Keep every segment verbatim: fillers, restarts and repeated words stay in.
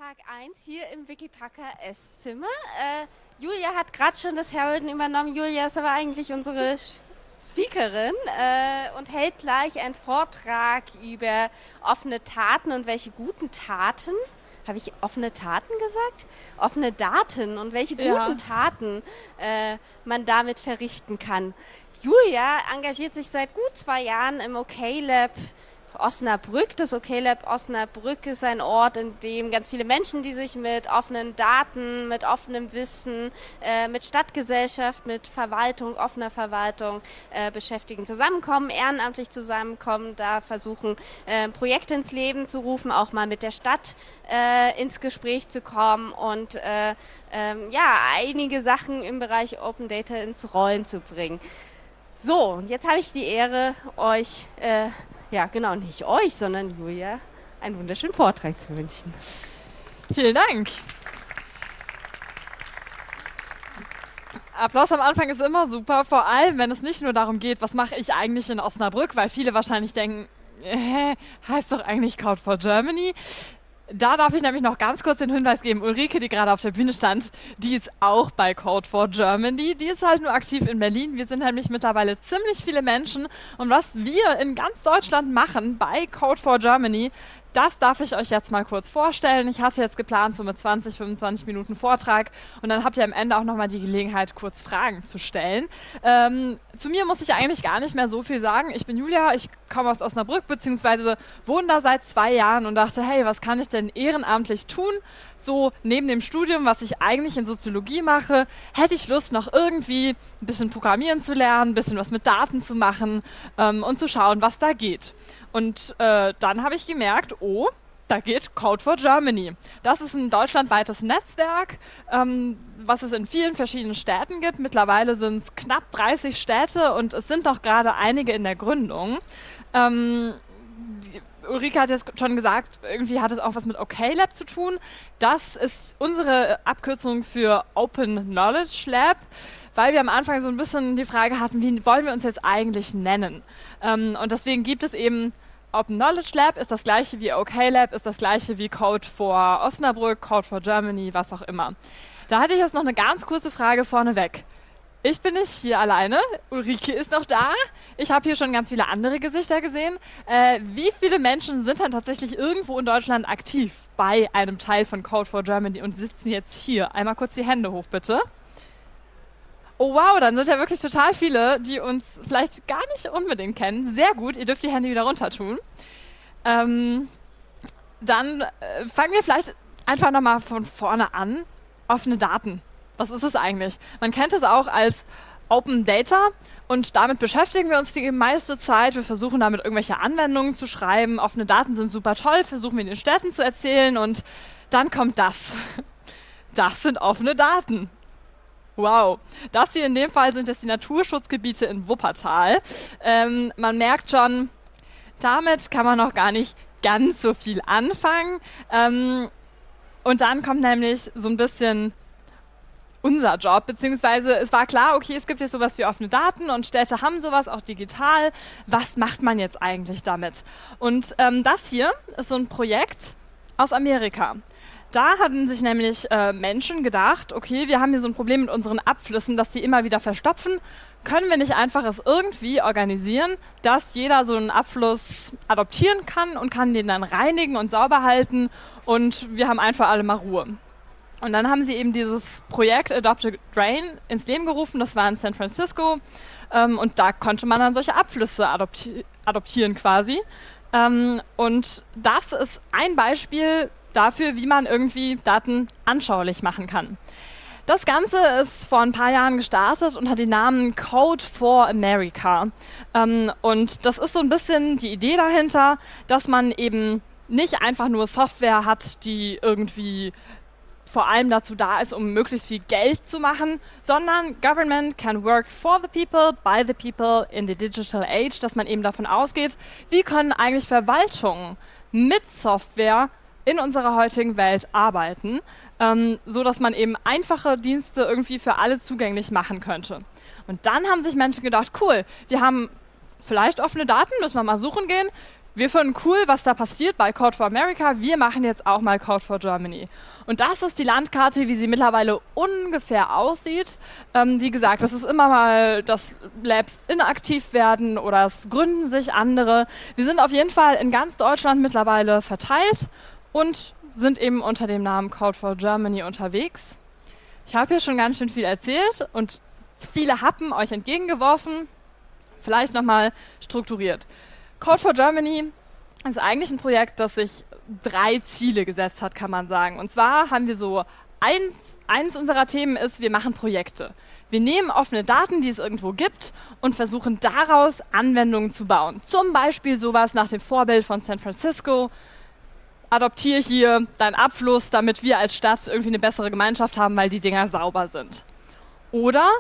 Tag eins hier im Wikipacker Esszimmer. Äh, Julia hat gerade schon das Heralden übernommen. Julia ist aber eigentlich unsere Speakerin äh, und hält gleich einen Vortrag über offene Taten und welche guten Taten, habe ich offene Taten gesagt? Offene Daten und welche guten Ja. Taten äh, man damit verrichten kann. Julia engagiert sich seit gut zwei Jahren im OK-Lab Osnabrück. Das OK-Lab Osnabrück ist ein Ort, in dem ganz viele Menschen, die sich mit offenen Daten, mit offenem Wissen, äh, mit Stadtgesellschaft, mit Verwaltung, offener Verwaltung äh, beschäftigen, zusammenkommen, ehrenamtlich zusammenkommen, da versuchen, äh, Projekte ins Leben zu rufen, auch mal mit der Stadt äh, ins Gespräch zu kommen und äh, ähm, ja, einige Sachen im Bereich Open Data ins Rollen zu bringen. So, und jetzt habe ich die Ehre, euch äh, ja, genau, nicht euch, sondern Julia, einen wunderschönen Vortrag zu wünschen. Vielen Dank. Applaus am Anfang ist immer super, vor allem, wenn es nicht nur darum geht, was mache ich eigentlich in Osnabrück, weil viele wahrscheinlich denken, äh, heißt doch eigentlich Code for Germany. Da darf ich nämlich noch ganz kurz den Hinweis geben, Ulrike, die gerade auf der Bühne stand, die ist auch bei Code for Germany. Die ist halt nur aktiv in Berlin. Wir sind nämlich mittlerweile ziemlich viele Menschen. Und was wir in ganz Deutschland machen bei Code for Germany, das darf ich euch jetzt mal kurz vorstellen. Ich hatte jetzt geplant, so mit zwanzig, fünfundzwanzig Minuten Vortrag. Und dann habt ihr am Ende auch nochmal die Gelegenheit, kurz Fragen zu stellen. Ähm, zu mir muss ich eigentlich gar nicht mehr so viel sagen. Ich bin Julia, ich komme aus Osnabrück, beziehungsweise wohne da seit zwei Jahren und dachte, hey, was kann ich denn ehrenamtlich tun? So neben dem Studium, was ich eigentlich in Soziologie mache, hätte ich Lust, noch irgendwie ein bisschen Programmieren zu lernen, ein bisschen was mit Daten zu machen ähm, und zu schauen, was da geht. Und äh, dann habe ich gemerkt, oh, da geht Code for Germany. Das ist ein deutschlandweites Netzwerk, ähm, was es in vielen verschiedenen Städten gibt. Mittlerweile sind es knapp dreißig Städte und es sind noch gerade einige in der Gründung. Ähm, Ulrike hat jetzt schon gesagt, irgendwie hat es auch was mit OK-Lab zu tun. Das ist unsere Abkürzung für Open Knowledge Lab, weil wir am Anfang so ein bisschen die Frage hatten, wie wollen wir uns jetzt eigentlich nennen? Ähm, und deswegen gibt es eben Open Knowledge Lab, ist das gleiche wie OK-Lab, ist das gleiche wie Code for Osnabrück, Code for Germany, was auch immer. Da hatte ich jetzt noch eine ganz kurze Frage vorneweg. Ich bin nicht hier alleine, Ulrike ist noch da. Ich habe hier schon ganz viele andere Gesichter gesehen. Äh, wie viele Menschen sind dann tatsächlich irgendwo in Deutschland aktiv bei einem Teil von Code for Germany und sitzen jetzt hier? Einmal kurz die Hände hoch, bitte. Oh wow, dann sind ja wirklich total viele, die uns vielleicht gar nicht unbedingt kennen. Sehr gut, ihr dürft die Hände wieder runter tun. Ähm, dann äh, fangen wir vielleicht einfach nochmal von vorne an. Offene Daten. Was ist es eigentlich? Man kennt es auch als Open Data und damit beschäftigen wir uns die meiste Zeit. Wir versuchen damit irgendwelche Anwendungen zu schreiben. Offene Daten sind super toll, versuchen wir in den Städten zu erzählen und dann kommt das. Das sind offene Daten. Wow. Das hier in dem Fall sind jetzt die Naturschutzgebiete in Wuppertal. Ähm, man merkt schon, damit kann man noch gar nicht ganz so viel anfangen. Ähm, und dann kommt nämlich so ein bisschen unser Job, beziehungsweise es war klar, okay, es gibt jetzt sowas wie offene Daten und Städte haben sowas auch digital. Was macht man jetzt eigentlich damit? Und ähm, das hier ist so ein Projekt aus Amerika. Da hatten sich nämlich äh, Menschen gedacht, okay, wir haben hier so ein Problem mit unseren Abflüssen, dass die immer wieder verstopfen. Können wir nicht einfach es irgendwie organisieren, dass jeder so einen Abfluss adoptieren kann und kann den dann reinigen und sauber halten und wir haben einfach alle mal Ruhe. Und dann haben sie eben dieses Projekt Adopt a Drain ins Leben gerufen, das war in San Francisco ähm, und da konnte man dann solche Abflüsse adopti- adoptieren quasi. Ähm, und das ist ein Beispiel dafür, wie man irgendwie Daten anschaulich machen kann. Das Ganze ist vor ein paar Jahren gestartet und hat den Namen Code for America. Ähm, und das ist so ein bisschen die Idee dahinter, dass man eben nicht einfach nur Software hat, die irgendwie vor allem dazu da ist, um möglichst viel Geld zu machen, sondern Government can work for the people, by the people in the digital age, dass man eben davon ausgeht, wie können eigentlich Verwaltungen mit Software in unserer heutigen Welt arbeiten, ähm, so dass man eben einfache Dienste irgendwie für alle zugänglich machen könnte. Und dann haben sich Menschen gedacht, cool, wir haben vielleicht offene Daten, müssen wir mal suchen gehen. wir finden cool, was da passiert bei Code for America. Wir machen jetzt auch mal Code for Germany. Und das ist die Landkarte, wie sie mittlerweile ungefähr aussieht. Ähm, wie gesagt, das ist immer mal, dass Labs inaktiv werden oder es gründen sich andere. Wir sind auf jeden Fall in ganz Deutschland mittlerweile verteilt und sind eben unter dem Namen Code for Germany unterwegs. Ich habe hier schon ganz schön viel erzählt und viele Happen euch entgegengeworfen. Vielleicht nochmal strukturiert. Code for Germany ist eigentlich ein Projekt, das sich drei Ziele gesetzt hat, kann man sagen. Und zwar haben wir so, eins, eins unserer Themen ist, wir machen Projekte. Wir nehmen offene Daten, die es irgendwo gibt und versuchen daraus Anwendungen zu bauen. Zum Beispiel sowas nach dem Vorbild von San Francisco. Adoptiere hier deinen Abfluss, damit wir als Stadt irgendwie eine bessere Gemeinschaft haben, weil die Dinger sauber sind. Oder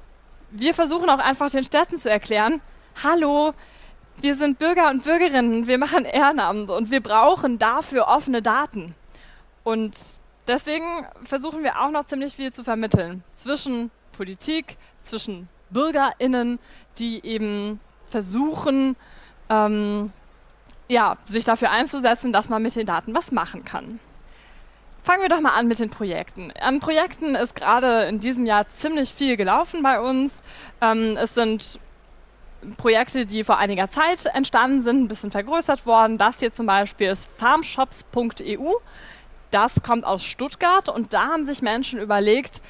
wir versuchen auch einfach den Städten zu erklären, hallo, wir sind Bürger und Bürgerinnen, wir machen Ehrenamt und wir brauchen dafür offene Daten. Und deswegen versuchen wir auch noch ziemlich viel zu vermitteln zwischen Politik, zwischen BürgerInnen, die eben versuchen, ähm, ja, sich dafür einzusetzen, dass man mit den Daten was machen kann. Fangen wir doch mal an mit den Projekten. An Projekten ist gerade in diesem Jahr ziemlich viel gelaufen bei uns. Ähm, es sind Projekte, die vor einiger Zeit entstanden sind, ein bisschen vergrößert worden. Das hier zum Beispiel ist farmshops punkt e u. Das kommt aus Stuttgart und da haben sich Menschen überlegt,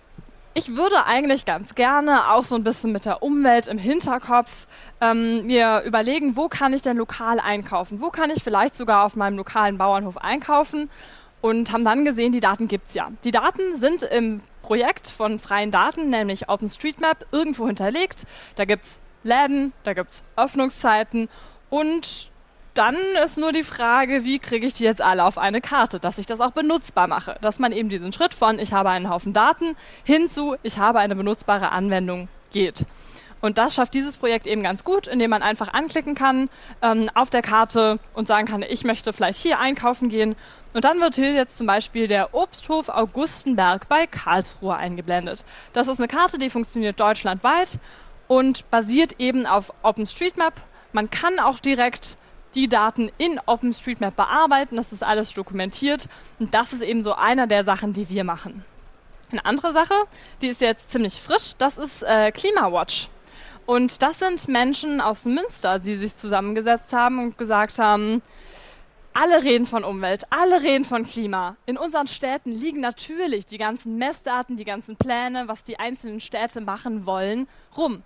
ich würde eigentlich ganz gerne auch so ein bisschen mit der Umwelt im Hinterkopf ähm, mir überlegen, wo kann ich denn lokal einkaufen? Wo kann ich vielleicht sogar auf meinem lokalen Bauernhof einkaufen? Und haben dann gesehen, die Daten gibt's ja. Die Daten sind im Projekt von freien Daten, nämlich OpenStreetMap, irgendwo hinterlegt. Da gibt's Läden, da gibt's Öffnungszeiten und dann ist nur die Frage, wie kriege ich die jetzt alle auf eine Karte, dass ich das auch benutzbar mache. Dass man eben diesen Schritt von ich habe einen Haufen Daten hinzu ich habe eine benutzbare Anwendung geht. Und das schafft dieses Projekt eben ganz gut, indem man einfach anklicken kann ähm, auf der Karte und sagen kann, ich möchte vielleicht hier einkaufen gehen. Und dann wird hier jetzt zum Beispiel der Obsthof Augustenberg bei Karlsruhe eingeblendet. Das ist eine Karte, die funktioniert deutschlandweit und basiert eben auf OpenStreetMap. Man kann auch direkt die Daten in OpenStreetMap bearbeiten. Das ist alles dokumentiert. Und das ist eben so einer der Sachen, die wir machen. Eine andere Sache, die ist jetzt ziemlich frisch, das ist äh, Klimawatch. Und das sind Menschen aus Münster, die sich zusammengesetzt haben und gesagt haben, alle reden von Umwelt, alle reden von Klima. In unseren Städten liegen natürlich die ganzen Messdaten, die ganzen Pläne, was die einzelnen Städte machen wollen, rum.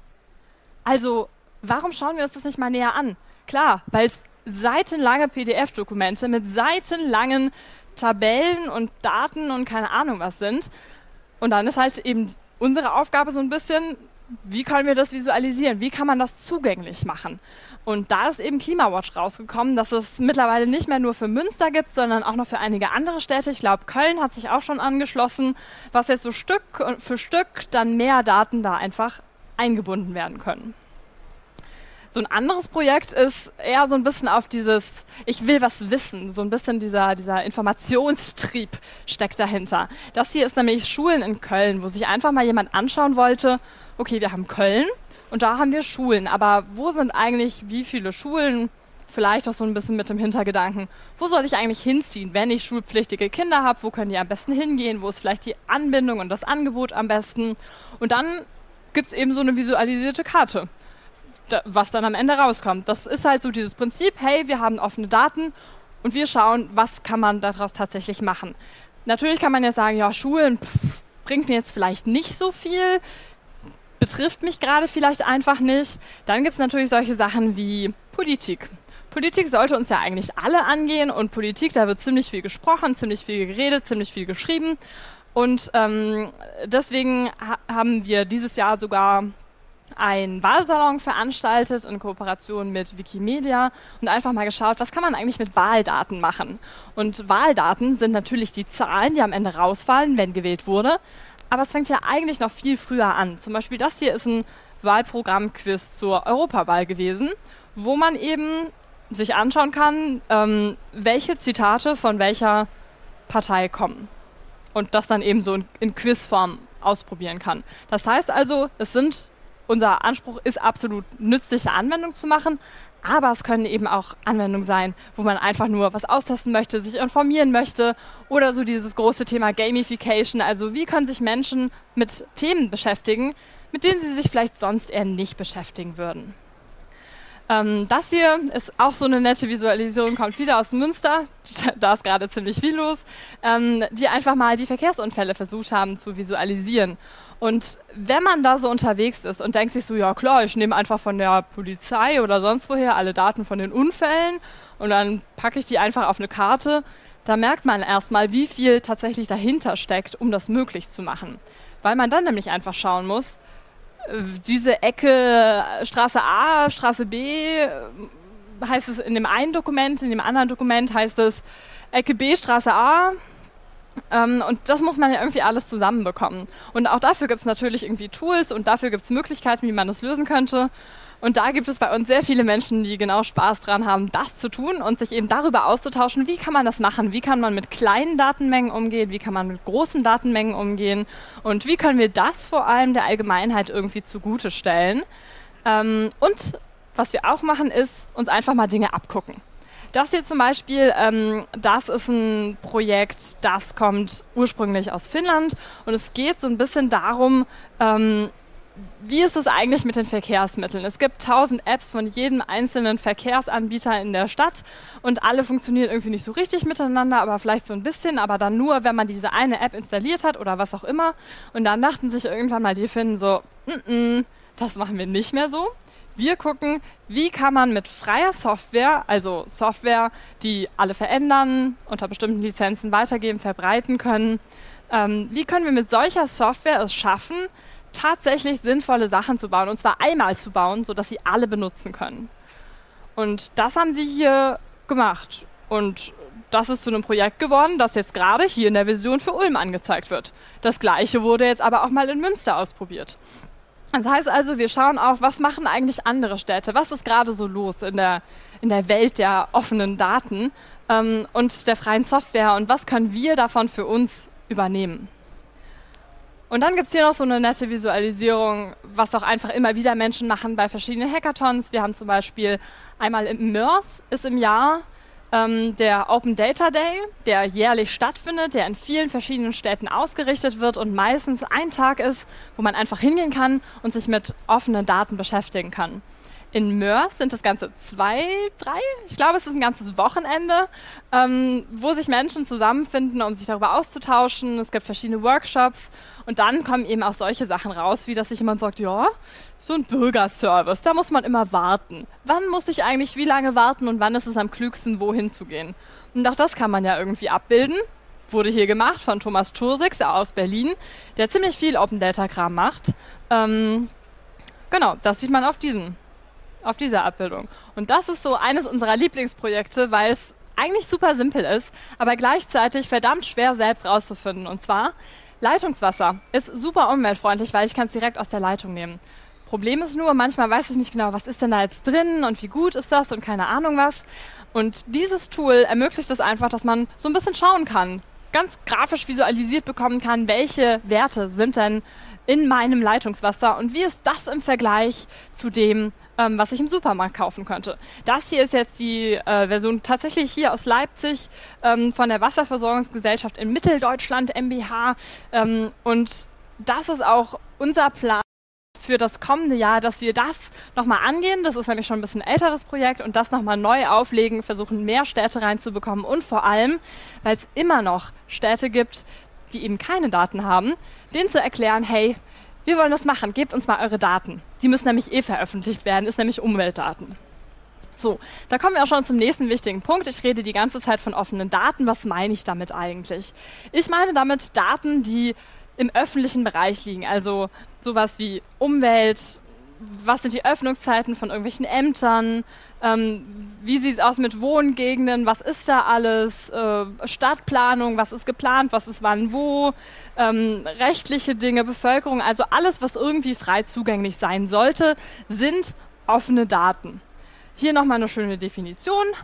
Also, warum schauen wir uns das nicht mal näher an? Klar, weil es seitenlange P D F-Dokumente mit seitenlangen Tabellen und Daten und keine Ahnung was sind. Und dann ist halt eben unsere Aufgabe so ein bisschen, wie können wir das visualisieren? Wie kann man das zugänglich machen? Und da ist eben Klimawatch rausgekommen, dass es mittlerweile nicht mehr nur für Münster gibt, sondern auch noch für einige andere Städte. Ich glaube, Köln hat sich auch schon angeschlossen, was jetzt so Stück für Stück dann mehr Daten da einfach eingebunden werden können. So ein anderes Projekt ist eher so ein bisschen auf dieses, ich will was wissen, so ein bisschen dieser, dieser Informationstrieb steckt dahinter. Das hier ist nämlich Schulen in Köln, wo sich einfach mal jemand anschauen wollte, okay, wir haben Köln und da haben wir Schulen, aber wo sind eigentlich wie viele Schulen? Vielleicht auch so ein bisschen mit dem Hintergedanken, wo soll ich eigentlich hinziehen, wenn ich schulpflichtige Kinder habe, wo können die am besten hingehen, wo ist vielleicht die Anbindung und das Angebot am besten? Und dann gibt es eben so eine visualisierte Karte, was dann am Ende rauskommt. Das ist halt so dieses Prinzip, hey, wir haben offene Daten und wir schauen, was kann man daraus tatsächlich machen. Natürlich kann man jetzt sagen, ja, Schulen pff, bringt mir jetzt vielleicht nicht so viel, betrifft mich gerade vielleicht einfach nicht. Dann gibt es natürlich solche Sachen wie Politik. Politik sollte uns ja eigentlich alle angehen und Politik, da wird ziemlich viel gesprochen, ziemlich viel geredet, ziemlich viel geschrieben und ähm, deswegen ha- haben wir dieses Jahr sogar einen Wahlsalon veranstaltet in Kooperation mit Wikimedia und einfach mal geschaut, was kann man eigentlich mit Wahldaten machen. Und Wahldaten sind natürlich die Zahlen, die am Ende rausfallen, wenn gewählt wurde, aber es fängt ja eigentlich noch viel früher an. Zum Beispiel das hier ist ein Wahlprogramm-Quiz zur Europawahl gewesen, wo man eben sich anschauen kann, ähm, welche Zitate von welcher Partei kommen und das dann eben so in, in Quizform ausprobieren kann. Das heißt also, es sind unser Anspruch ist absolut nützliche Anwendung zu machen, Aber es können eben auch Anwendungen sein, wo man einfach nur was austesten möchte, sich informieren möchte oder so dieses große Thema Gamification. Also wie können sich Menschen mit Themen beschäftigen, mit denen sie sich vielleicht sonst eher nicht beschäftigen würden. Ähm, das hier ist auch so eine nette Visualisierung, kommt wieder aus Münster, da ist gerade ziemlich viel los, ähm, die einfach mal die Verkehrsunfälle versucht haben zu visualisieren. Und wenn man da so unterwegs ist und denkt sich so, ja klar, ich nehme einfach von der Polizei oder sonst woher alle Daten von den Unfällen und dann packe ich die einfach auf eine Karte, da merkt man erstmal, wie viel tatsächlich dahinter steckt, um das möglich zu machen. Weil man dann nämlich einfach schauen muss, diese Ecke Straße A, Straße B, heißt es in dem einen Dokument, in dem anderen Dokument heißt es Ecke B, Straße A. Ähm, und das muss man ja irgendwie alles zusammenbekommen. Und auch dafür gibt es natürlich irgendwie Tools und dafür gibt es Möglichkeiten, wie man das lösen könnte. Und da gibt es bei uns sehr viele Menschen, die genau Spaß dran haben, das zu tun und sich eben darüber auszutauschen, wie kann man das machen, wie kann man mit kleinen Datenmengen umgehen, wie kann man mit großen Datenmengen umgehen und wie können wir das vor allem der Allgemeinheit irgendwie zugute stellen. Ähm, und was wir auch machen, ist uns einfach mal Dinge abgucken. Das hier zum Beispiel, ähm, das ist ein Projekt, das kommt ursprünglich aus Finnland und es geht so ein bisschen darum, ähm, wie ist es eigentlich mit den Verkehrsmitteln? Es gibt tausend Apps von jedem einzelnen Verkehrsanbieter in der Stadt und alle funktionieren irgendwie nicht so richtig miteinander, aber vielleicht so ein bisschen, aber dann nur, wenn man diese eine App installiert hat oder was auch immer. Und dann dachten sich irgendwann mal die Finnen so, mm -mm, das machen wir nicht mehr so. Wir gucken, wie kann man mit freier Software, also Software, die alle verändern, unter bestimmten Lizenzen weitergeben, verbreiten können, ähm, wie können wir mit solcher Software es schaffen, tatsächlich sinnvolle Sachen zu bauen, und zwar einmal zu bauen, sodass sie alle benutzen können. Und das haben sie hier gemacht. Und das ist zu einem Projekt geworden, das jetzt gerade hier in der Vision für Ulm angezeigt wird. Das Gleiche wurde jetzt aber auch mal in Münster ausprobiert. Das heißt also, wir schauen auch, was machen eigentlich andere Städte? Was ist gerade so los in der, in der Welt der offenen Daten ähm, und der freien Software und was können wir davon für uns übernehmen? Und dann gibt es hier noch so eine nette Visualisierung, was auch einfach immer wieder Menschen machen bei verschiedenen Hackathons. Wir haben zum Beispiel einmal im MERS ist im Jahr ähm, der Open Data Day, der jährlich stattfindet, der in vielen verschiedenen Städten ausgerichtet wird und meistens ein Tag ist, wo man einfach hingehen kann und sich mit offenen Daten beschäftigen kann. In MERS sind das Ganze zwei, drei, ich glaube, es ist ein ganzes Wochenende, ähm, wo sich Menschen zusammenfinden, um sich darüber auszutauschen. Es gibt verschiedene Workshops und dann kommen eben auch solche Sachen raus, wie dass sich jemand sagt, ja, so ein Bürgerservice, da muss man immer warten. Wann muss ich eigentlich wie lange warten und wann ist es am klügsten, wohin zu gehen? Und auch das kann man ja irgendwie abbilden. Wurde hier gemacht von Thomas Tursix aus Berlin, der ziemlich viel Open Data Kram macht. Ähm, genau, das sieht man auf diesen. auf dieser Abbildung. Und das ist so eines unserer Lieblingsprojekte, weil es eigentlich super simpel ist, aber gleichzeitig verdammt schwer selbst rauszufinden. Und zwar, Leitungswasser ist super umweltfreundlich, weil ich kann es direkt aus der Leitung nehmen. Problem ist nur, manchmal weiß ich nicht genau, was ist denn da jetzt drin und wie gut ist das und keine Ahnung was. Und dieses Tool ermöglicht es einfach, dass man so ein bisschen schauen kann, ganz grafisch visualisiert bekommen kann, welche Werte sind denn in meinem Leitungswasser und wie ist das im Vergleich zu dem, ähm, was ich im Supermarkt kaufen könnte. Das hier ist jetzt die äh, Version tatsächlich hier aus Leipzig ähm, von der Wasserversorgungsgesellschaft in Mitteldeutschland MbH ähm, und das ist auch unser Plan für das kommende Jahr, dass wir das nochmal angehen. Das ist nämlich schon ein bisschen älter, das Projekt, und das nochmal neu auflegen, versuchen mehr Städte reinzubekommen und vor allem, weil es immer noch Städte gibt, die eben keine Daten haben, denen zu erklären, hey, wir wollen das machen, gebt uns mal eure Daten. Die müssen nämlich eh veröffentlicht werden, ist nämlich Umweltdaten. So, da kommen wir auch schon zum nächsten wichtigen Punkt. Ich rede die ganze Zeit von offenen Daten. Was meine ich damit eigentlich? Ich meine damit Daten, die im öffentlichen Bereich liegen, also sowas wie Umwelt, was sind die Öffnungszeiten von irgendwelchen Ämtern, ähm, wie sieht es aus mit Wohngegenden, was ist da alles, äh, Stadtplanung, was ist geplant, was ist wann wo, ähm, rechtliche Dinge, Bevölkerung, also alles, was irgendwie frei zugänglich sein sollte, sind offene Daten. Hier nochmal eine schöne Definition.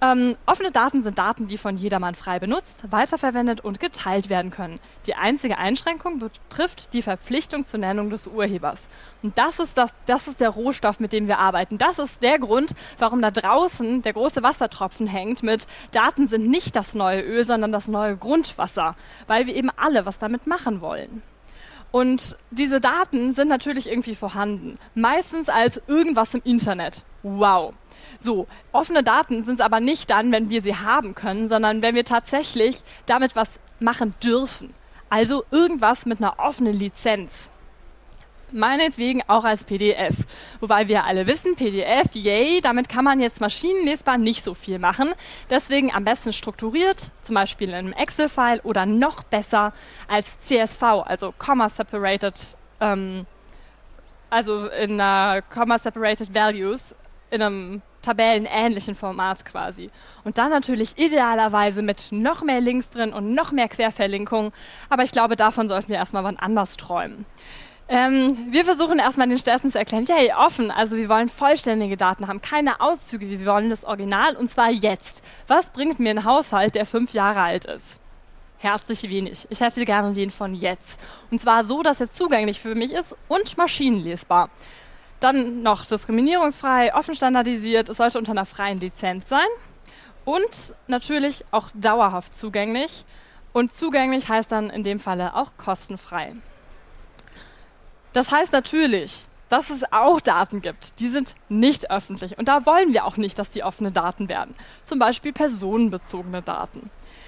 Ähm, offene Daten sind Daten, die von jedermann frei benutzt, weiterverwendet und geteilt werden können. Die einzige Einschränkung betrifft die Verpflichtung zur Nennung des Urhebers. Und das ist, das, das ist der Rohstoff, mit dem wir arbeiten. Das ist der Grund, warum da draußen der große Wassertropfen hängt mit Daten sind nicht das neue Öl, sondern das neue Grundwasser, weil wir eben alle was damit machen wollen. Und diese Daten sind natürlich irgendwie vorhanden, meistens als irgendwas im Internet. Wow. So, offene Daten sind es aber nicht dann, wenn wir sie haben können, sondern wenn wir tatsächlich damit was machen dürfen. Also irgendwas mit einer offenen Lizenz. Meinetwegen auch als P D F. Wobei wir alle wissen, P D F, yay, damit kann man jetzt maschinenlesbar nicht so viel machen. Deswegen am besten strukturiert, zum Beispiel in einem Excel-File oder noch besser als C S V, also Comma Separated, ähm, also in einer Comma Separated Values, in einem tabellenähnlichen Format quasi. Und dann natürlich idealerweise mit noch mehr Links drin und noch mehr Querverlinkungen. Aber ich glaube, davon sollten wir erstmal wann anders träumen. Ähm, wir versuchen erstmal den Städten zu erklären, yay, offen, also wir wollen vollständige Daten haben, keine Auszüge, wir wollen das Original und zwar jetzt. Was bringt mir ein Haushalt, der fünf Jahre alt ist? Herzlich wenig. Ich hätte gerne den von jetzt. Und zwar so, dass er zugänglich für mich ist und maschinenlesbar. Dann noch diskriminierungsfrei, offen standardisiert, es sollte unter einer freien Lizenz sein und natürlich auch dauerhaft zugänglich. Und zugänglich heißt dann in dem Falle auch kostenfrei. Das heißt natürlich, dass es auch Daten gibt, die sind nicht öffentlich. Und da wollen wir auch nicht, dass die offene Daten werden. Zum Beispiel personenbezogene Daten.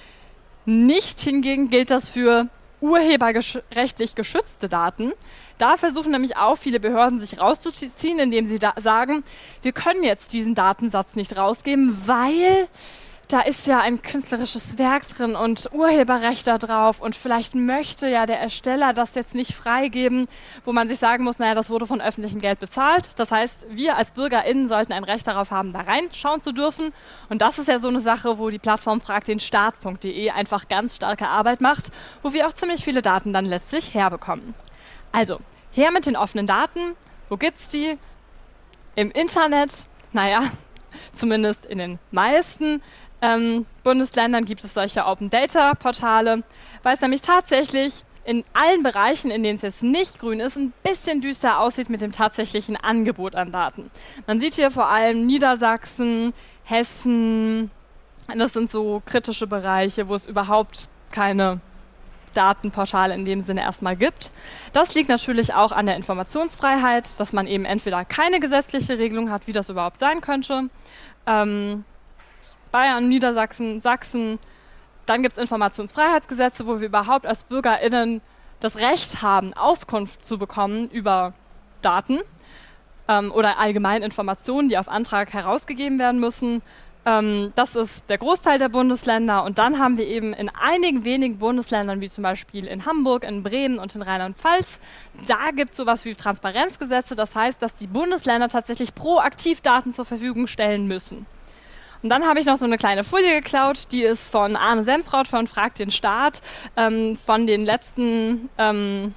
Nicht hingegen gilt das für urheberrechtlich geschützte Daten. Da versuchen nämlich auch viele Behörden sich rauszuziehen, indem sie da sagen, wir können jetzt diesen Datensatz nicht rausgeben, weil da ist ja ein künstlerisches Werk drin und Urheberrecht da drauf und vielleicht möchte ja der Ersteller das jetzt nicht freigeben, wo man sich sagen muss, naja, das wurde von öffentlichem Geld bezahlt. Das heißt, wir als BürgerInnen sollten ein Recht darauf haben, da reinschauen zu dürfen. Und das ist ja so eine Sache, wo die Plattform fragt den Staat punkt de einfach ganz starke Arbeit macht, wo wir auch ziemlich viele Daten dann letztlich herbekommen. Also, her mit den offenen Daten. Wo gibt's die? Im Internet. Naja, zumindest in den meisten Ähm, Bundesländern gibt es solche Open-Data-Portale, weil es nämlich tatsächlich in allen Bereichen, in denen es jetzt nicht grün ist, ein bisschen düster aussieht mit dem tatsächlichen Angebot an Daten. Man sieht hier vor allem Niedersachsen, Hessen, das sind so kritische Bereiche, wo es überhaupt keine Datenportale in dem Sinne erstmal gibt. Das liegt natürlich auch an der Informationsfreiheit, dass man eben entweder keine gesetzliche Regelung hat, wie das überhaupt sein könnte, ähm, Bayern, Niedersachsen, Sachsen. Dann gibt es Informationsfreiheitsgesetze, wo wir überhaupt als BürgerInnen das Recht haben, Auskunft zu bekommen über Daten ähm, oder allgemein Informationen, die auf Antrag herausgegeben werden müssen. Ähm, das ist der Großteil der Bundesländer. Und dann haben wir eben in einigen wenigen Bundesländern, wie zum Beispiel in Hamburg, in Bremen und in Rheinland-Pfalz, da gibt es sowas wie Transparenzgesetze. Das heißt, dass die Bundesländer tatsächlich proaktiv Daten zur Verfügung stellen müssen. Und dann habe ich noch so eine kleine Folie geklaut, die ist von Arne Semsrott von Frag den Staat, ähm, von den letzten ähm,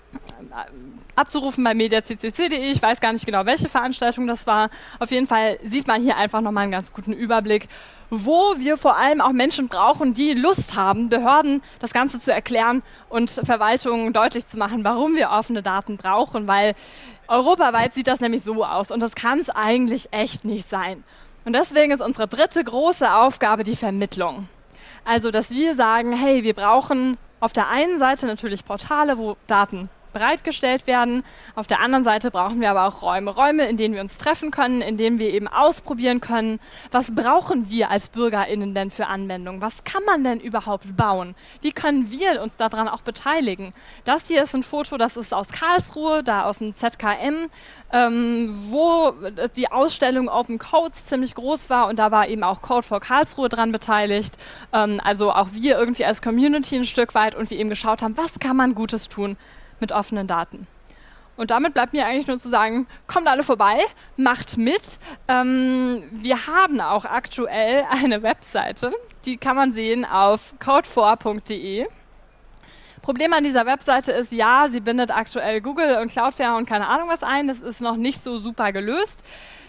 abzurufen bei media punkt c c c punkt de. Ich weiß gar nicht genau, welche Veranstaltung das war. Auf jeden Fall sieht man hier einfach nochmal einen ganz guten Überblick, wo wir vor allem auch Menschen brauchen, die Lust haben, Behörden das Ganze zu erklären und Verwaltungen deutlich zu machen, warum wir offene Daten brauchen, weil europaweit sieht das nämlich so aus und das kann es eigentlich echt nicht sein. Und deswegen ist unsere dritte große Aufgabe die Vermittlung. Also, dass wir sagen, hey, wir brauchen auf der einen Seite natürlich Portale, wo Daten bereitgestellt werden. Auf der anderen Seite brauchen wir aber auch Räume. Räume, in denen wir uns treffen können, in denen wir eben ausprobieren können, was brauchen wir als BürgerInnen denn für Anwendungen? Was kann man denn überhaupt bauen? Wie können wir uns daran auch beteiligen? Das hier ist ein Foto, das ist aus Karlsruhe, da aus dem Z K M, ähm, wo die Ausstellung Open Codes ziemlich groß war und da war eben auch Code for Karlsruhe dran beteiligt. Ähm, also auch wir irgendwie als Community ein Stück weit und wir eben geschaut haben, was kann man Gutes tun mit offenen Daten. Und damit bleibt mir eigentlich nur zu sagen, kommt alle vorbei, macht mit. Ähm, wir haben auch aktuell eine Webseite, die kann man sehen auf code four punkt de. Problem an dieser Webseite ist, ja, sie bindet aktuell Google und Cloudflare und keine Ahnung was ein, das ist noch nicht so super gelöst.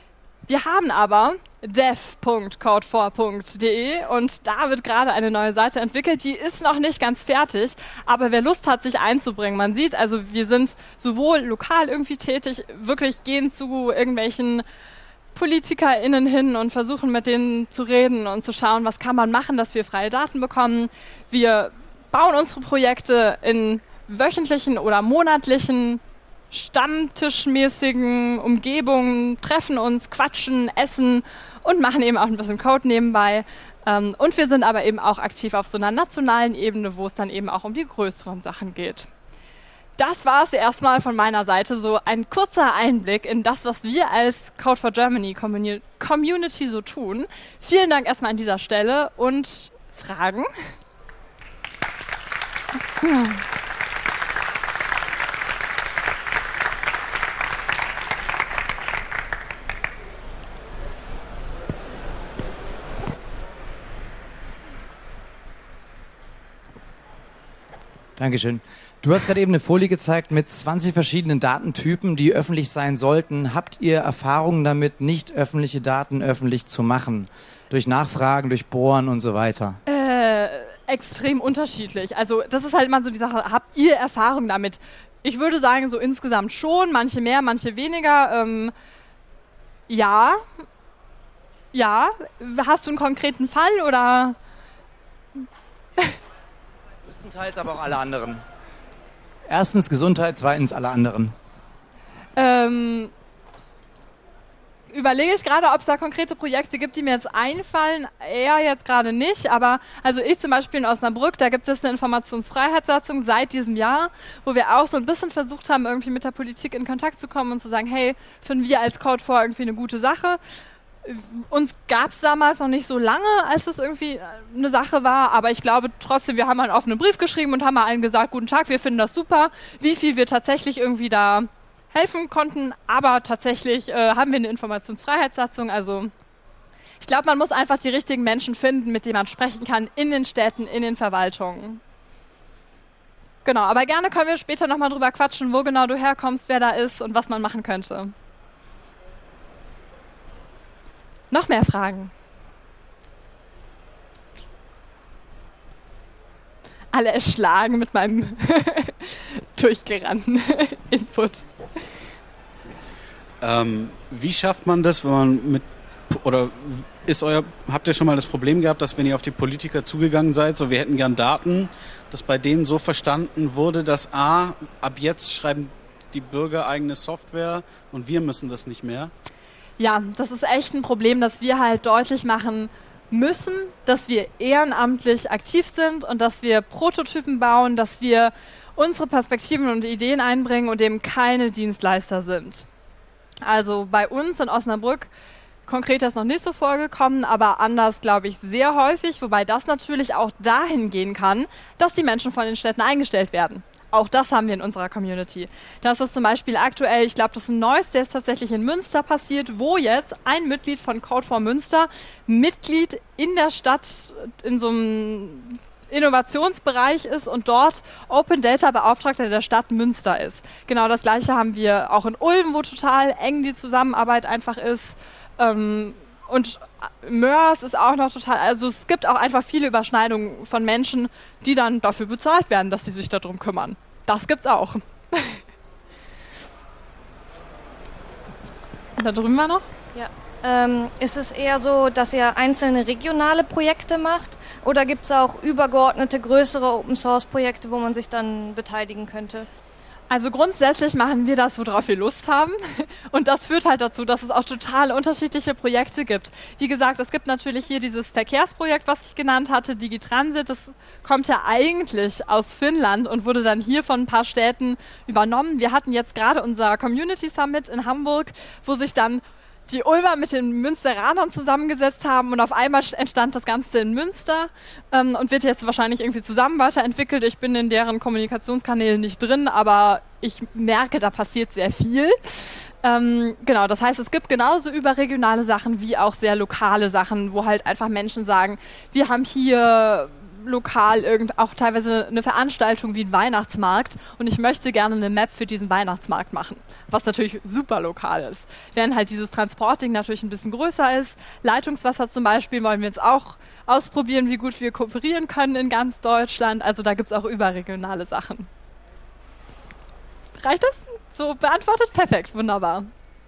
Wir haben aber dev punkt code four punkt de und da wird gerade eine neue Seite entwickelt. Die ist noch nicht ganz fertig, aber wer Lust hat, sich einzubringen, man sieht, also wir sind sowohl lokal irgendwie tätig, wirklich gehen zu irgendwelchen PolitikerInnen hin und versuchen mit denen zu reden und zu schauen, was kann man machen, dass wir freie Daten bekommen. Wir bauen unsere Projekte in wöchentlichen oder monatlichen stammtischmäßigen Umgebungen, treffen uns, quatschen, essen und machen eben auch ein bisschen Code nebenbei. Ähm, und wir sind aber eben auch aktiv auf so einer nationalen Ebene, wo es dann eben auch um die größeren Sachen geht. Das war es erstmal von meiner Seite, so ein kurzer Einblick in das, was wir als Code for Germany Community so tun. Vielen Dank erstmal an dieser Stelle und Fragen? Hm. Dankeschön. Du hast gerade eben eine Folie gezeigt mit zwanzig verschiedenen Datentypen, die öffentlich sein sollten. Habt ihr Erfahrungen damit, nicht öffentliche Daten öffentlich zu machen? Durch Nachfragen, durch Bohren und so weiter? Äh, extrem unterschiedlich. Also das ist halt immer so die Sache, habt ihr Erfahrung damit? Ich würde sagen, so insgesamt schon, manche mehr, manche weniger. Ähm, ja. Ja. Hast du einen konkreten Fall oder... Größtenteils, aber auch alle anderen. Erstens Gesundheit, zweitens alle anderen. Ähm, überlege ich gerade, ob es da konkrete Projekte gibt, die mir jetzt einfallen. Eher jetzt gerade nicht, aber also ich zum Beispiel in Osnabrück, da gibt es eine Informationsfreiheitssatzung seit diesem Jahr, wo wir auch so ein bisschen versucht haben, irgendwie mit der Politik in Kontakt zu kommen und zu sagen, hey, finden wir als Code for irgendwie eine gute Sache. Uns gab es damals noch nicht so lange, als das irgendwie eine Sache war, aber ich glaube trotzdem, wir haben einen offenen Brief geschrieben und haben mal allen gesagt, guten Tag, wir finden das super, wie viel wir tatsächlich irgendwie da helfen konnten, aber tatsächlich äh, haben wir eine Informationsfreiheitssatzung, also ich glaube, man muss einfach die richtigen Menschen finden, mit denen man sprechen kann, in den Städten, in den Verwaltungen. Genau, aber gerne können wir später nochmal drüber quatschen, wo genau du herkommst, wer da ist und was man machen könnte. Noch mehr Fragen? Alle erschlagen mit meinem durchgerannten Input. Ähm, wie schafft man das, wenn man mit, oder ist euer, habt ihr schon mal das Problem gehabt, dass wenn ihr auf die Politiker zugegangen seid, so wir hätten gern Daten, dass bei denen so verstanden wurde, dass A, ab jetzt schreiben die Bürger eigene Software und wir müssen das nicht mehr? Ja, das ist echt ein Problem, dass wir halt deutlich machen müssen, dass wir ehrenamtlich aktiv sind und dass wir Prototypen bauen, dass wir unsere Perspektiven und Ideen einbringen und eben keine Dienstleister sind. Also bei uns in Osnabrück konkret ist noch nicht so vorgekommen, aber anders glaube ich sehr häufig, wobei das natürlich auch dahin gehen kann, dass die Menschen von den Städten eingestellt werden. Auch das haben wir in unserer Community. Das ist zum Beispiel aktuell, ich glaube, das ist ein neues, der ist tatsächlich in Münster passiert, wo jetzt ein Mitglied von Code for Münster Mitglied in der Stadt in so einem Innovationsbereich ist und dort Open Data Beauftragter der Stadt Münster ist. Genau das Gleiche haben wir auch in Ulm, wo total eng die Zusammenarbeit einfach ist. Ähm, Und Mörs ist auch noch total, also es gibt auch einfach viele Überschneidungen von Menschen, die dann dafür bezahlt werden, dass sie sich darum kümmern. Das gibt's auch. Da drüben war noch? Ja. Ähm, ist es eher so, dass ihr einzelne regionale Projekte macht oder gibt es auch übergeordnete, größere Open-Source-Projekte, wo man sich dann beteiligen könnte? Also grundsätzlich machen wir das, worauf wir Lust haben. Und das führt halt dazu, dass es auch total unterschiedliche Projekte gibt. Wie gesagt, es gibt natürlich hier dieses Verkehrsprojekt, was ich genannt hatte, Digitransit. Das kommt ja eigentlich aus Finnland und wurde dann hier von ein paar Städten übernommen. Wir hatten jetzt gerade unser Community Summit in Hamburg, wo sich dann die Ulmer mit den Münsteranern zusammengesetzt haben und auf einmal entstand das Ganze in Münster ähm, und wird jetzt wahrscheinlich irgendwie zusammen weiterentwickelt. Ich bin in deren Kommunikationskanälen nicht drin, aber ich merke, da passiert sehr viel. Ähm, genau, das heißt, es gibt genauso überregionale Sachen wie auch sehr lokale Sachen, wo halt einfach Menschen sagen, wir haben hier lokal irgend auch teilweise eine Veranstaltung wie ein Weihnachtsmarkt und ich möchte gerne eine Map für diesen Weihnachtsmarkt machen, was natürlich super lokal ist. Während halt dieses Transporting natürlich ein bisschen größer ist. Leitungswasser zum Beispiel wollen wir jetzt auch ausprobieren, wie gut wir kooperieren können in ganz Deutschland. Also da gibt es auch überregionale Sachen. Reicht das? So beantwortet? Perfekt, wunderbar.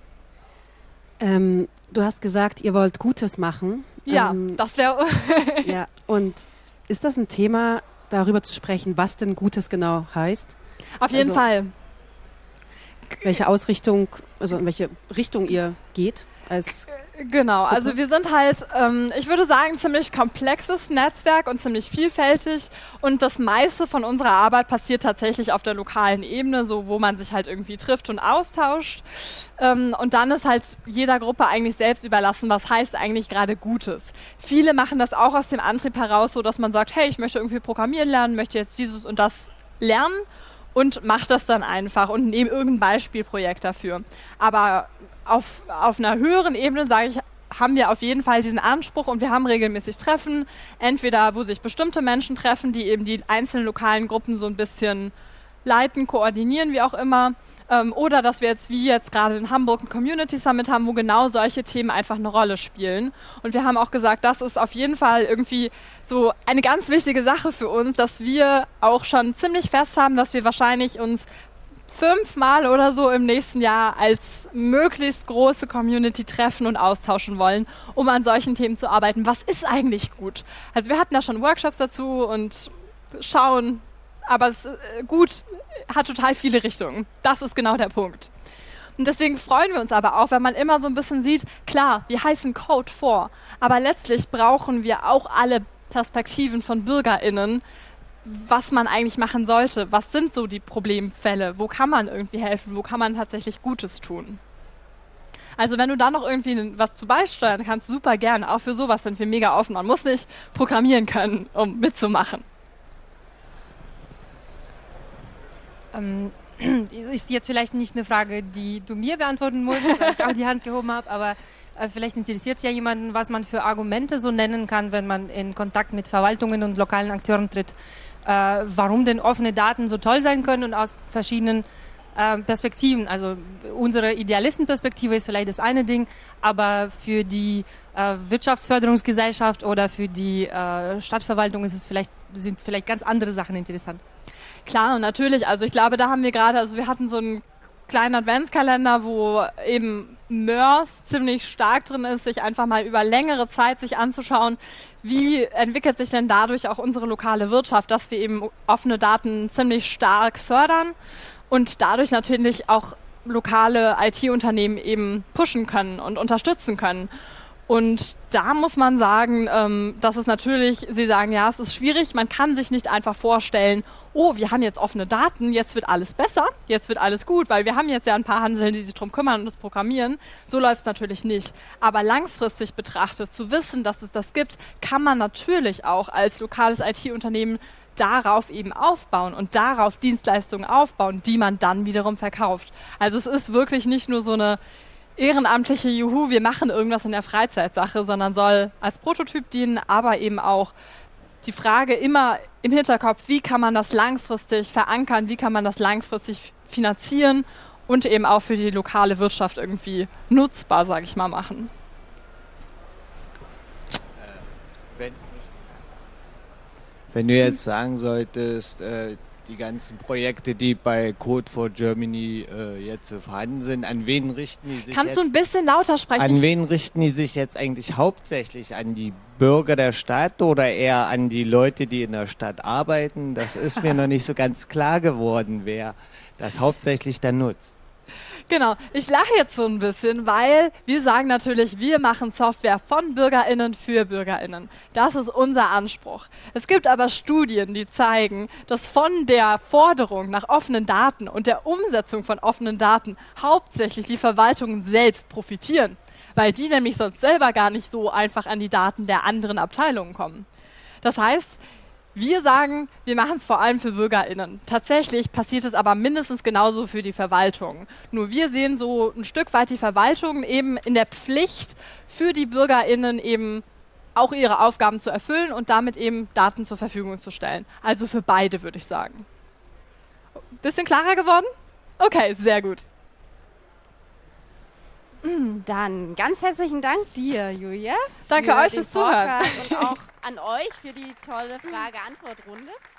Ähm, du hast gesagt, ihr wollt Gutes machen. Ja, ähm, das wäre... ja, und ist das ein Thema, darüber zu sprechen, was denn Gutes genau heißt? Auf jeden also, Fall. Welche Ausrichtung, also in welche Richtung ihr geht als Genau, Gruppe? also wir sind halt, ähm, ich würde sagen, ein ziemlich komplexes Netzwerk und ziemlich vielfältig und das meiste von unserer Arbeit passiert tatsächlich auf der lokalen Ebene, so wo man sich halt irgendwie trifft und austauscht. Ähm, und dann ist halt jeder Gruppe eigentlich selbst überlassen, was heißt eigentlich gerade Gutes. Viele machen das auch aus dem Antrieb heraus, so dass man sagt, hey, ich möchte irgendwie programmieren lernen, möchte jetzt dieses und das lernen und macht das dann einfach und nehme irgendein Beispielprojekt dafür. Aber Auf, auf einer höheren Ebene, sage ich, haben wir auf jeden Fall diesen Anspruch und wir haben regelmäßig Treffen, entweder wo sich bestimmte Menschen treffen, die eben die einzelnen lokalen Gruppen so ein bisschen leiten, koordinieren, wie auch immer, ähm, oder dass wir jetzt wie jetzt gerade in Hamburg ein Community Summit haben, wo genau solche Themen einfach eine Rolle spielen. Und wir haben auch gesagt, das ist auf jeden Fall irgendwie so eine ganz wichtige Sache für uns, dass wir auch schon ziemlich fest haben, dass wir wahrscheinlich uns fünfmal oder so im nächsten Jahr als möglichst große Community treffen und austauschen wollen, um an solchen Themen zu arbeiten. Was ist eigentlich gut? Also wir hatten da schon Workshops dazu und schauen, aber es, äh, gut hat total viele Richtungen. Das ist genau der Punkt. Und deswegen freuen wir uns aber auch, wenn man immer so ein bisschen sieht, klar, wir heißen Code vor, aber letztlich brauchen wir auch alle Perspektiven von BürgerInnen, was man eigentlich machen sollte. Was sind so die Problemfälle? Wo kann man irgendwie helfen? Wo kann man tatsächlich Gutes tun? Also wenn du da noch irgendwie was zu beisteuern kannst, super gerne. Auch für sowas sind wir mega offen. Man muss nicht programmieren können, um mitzumachen. Ähm, ist jetzt vielleicht nicht eine Frage, die du mir beantworten musst, weil ich auch die Hand gehoben habe, aber äh, vielleicht interessiert es ja jemanden, was man für Argumente so nennen kann, wenn man in Kontakt mit Verwaltungen und lokalen Akteuren tritt. Äh, warum denn offene Daten so toll sein können und aus verschiedenen äh, Perspektiven. Also unsere Idealistenperspektive ist vielleicht das eine Ding, aber für die äh, Wirtschaftsförderungsgesellschaft oder für die äh, Stadtverwaltung ist es vielleicht, sind vielleicht ganz andere Sachen interessant. Klar, und natürlich, also ich glaube, da haben wir gerade, also wir hatten so einen kleinen Adventskalender, wo eben M E R S ziemlich stark drin ist, sich einfach mal über längere Zeit sich anzuschauen, wie entwickelt sich denn dadurch auch unsere lokale Wirtschaft, dass wir eben offene Daten ziemlich stark fördern und dadurch natürlich auch lokale I T-Unternehmen eben pushen können und unterstützen können. Und da muss man sagen, ähm, dass es natürlich, Sie sagen, ja, es ist schwierig, man kann sich nicht einfach vorstellen, oh, wir haben jetzt offene Daten, jetzt wird alles besser, jetzt wird alles gut, weil wir haben jetzt ja ein paar Handeln, die sich drum kümmern und das programmieren. So läuft es natürlich nicht. Aber langfristig betrachtet, zu wissen, dass es das gibt, kann man natürlich auch als lokales I T-Unternehmen darauf eben aufbauen und darauf Dienstleistungen aufbauen, die man dann wiederum verkauft. Also es ist wirklich nicht nur so eine ehrenamtliche Juhu, wir machen irgendwas in der Freizeitsache, sondern soll als Prototyp dienen, aber eben auch die Frage immer im Hinterkopf, wie kann man das langfristig verankern, wie kann man das langfristig finanzieren und eben auch für die lokale Wirtschaft irgendwie nutzbar, sage ich mal, machen. Wenn, wenn du jetzt sagen solltest, äh, die ganzen Projekte, die bei Code for Germany äh, jetzt so vorhanden sind, an wen richten die sich Kannst jetzt? du ein bisschen lauter sprechen? An wen richten die sich jetzt eigentlich hauptsächlich? An die Bürger der Stadt oder eher an die Leute, die in der Stadt arbeiten? Das ist mir noch nicht so ganz klar geworden, wer das hauptsächlich dann nutzt. Genau, ich lache jetzt so ein bisschen, weil wir sagen natürlich, wir machen Software von BürgerInnen für BürgerInnen. Das ist unser Anspruch. Es gibt aber Studien, die zeigen, dass von der Forderung nach offenen Daten und der Umsetzung von offenen Daten hauptsächlich die Verwaltungen selbst profitieren, weil die nämlich sonst selber gar nicht so einfach an die Daten der anderen Abteilungen kommen. Das heißt, wir sagen, wir machen es vor allem für BürgerInnen. Tatsächlich passiert es aber mindestens genauso für die Verwaltung. Nur wir sehen so ein Stück weit die Verwaltung eben in der Pflicht, für die BürgerInnen eben auch ihre Aufgaben zu erfüllen und damit eben Daten zur Verfügung zu stellen. Also für beide, würde ich sagen. Bisschen klarer geworden? Okay, sehr gut. Dann ganz herzlichen Dank dir, Julia. Danke für euch den fürs Zuhören. Vortrag und auch an euch für die tolle Frage-Antwort-Runde.